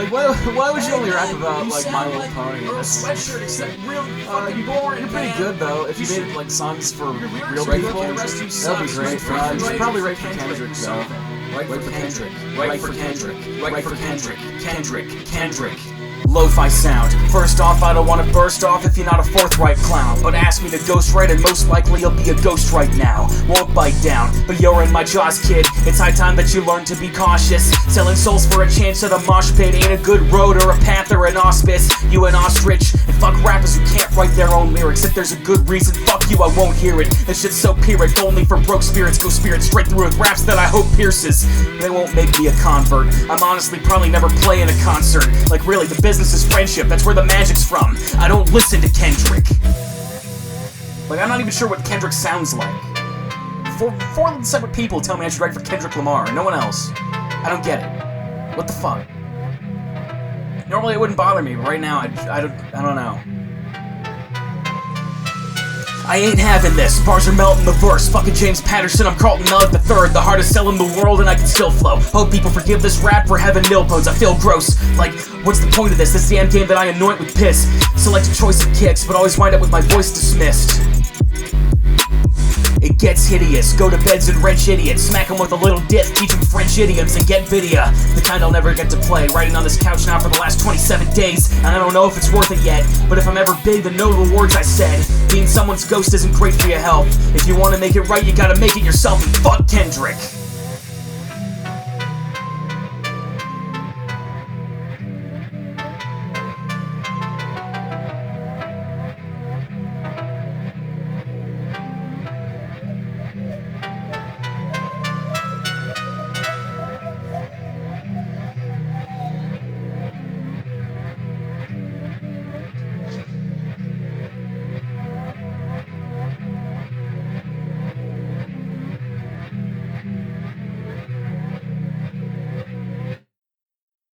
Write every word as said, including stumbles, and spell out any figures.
Like, why, why would you only rap about, like, My Little Pony? That's, Sweatshirt except real uh, you, you're pretty good, though. If you made, like, songs for real people, that'd be great. Uh, you should probably write for Kendrick, though. Write for Kendrick. Write for Kendrick. Write for Kendrick. Kendrick. Kendrick. Lo-fi sound. First off, I don't want to burst off if you're not a forthright clown. But ask me to ghostwrite and most likely you'll be a ghost right now. Won't bite down, but you're in my jaws, kid. It's high time that you learn to be cautious. Selling souls for a chance at a mosh pit ain't a good road or a path or an auspice. You an ostrich, and fuck rappers who can't write their own lyrics. If there's a good reason, fuck you, I won't hear it. This shit's so pyrrhic, only for broke spirits. Go spirit straight through with raps that I hope pierces. They won't make me a convert. I'm honestly probably never playing a concert. Like really, the business is friendship, that's where the magic's from. I don't listen to Kendrick. Like, I'm not even sure what Kendrick sounds like. Four, four separate people tell me I should write for Kendrick Lamar, no one else. I don't get it. What the fuck? Normally it wouldn't bother me, but right now, I, I, don't, I don't know. I ain't having this, bars are melting the verse. Fucking James Patterson, I'm Carlton Melick the third. The hardest sell in the world and I can still flow. Hope people forgive this rap for having milpodes, I feel gross. Like, what's the point of this? This damn game that I anoint with piss. Select a choice of kicks, but always wind up with my voice dismissed. It gets hideous, go to beds and wrench idiots. Smack them with a little dip, teach them French idioms and get video. The kind I'll never get to play, writing on this couch now for the last twenty-seven days. And I don't know if it's worth it yet, but if I'm ever big, then know the words I said. Being someone's ghost isn't great for your health. If you want to make it right, you gotta make it yourself, and fuck Kendrick.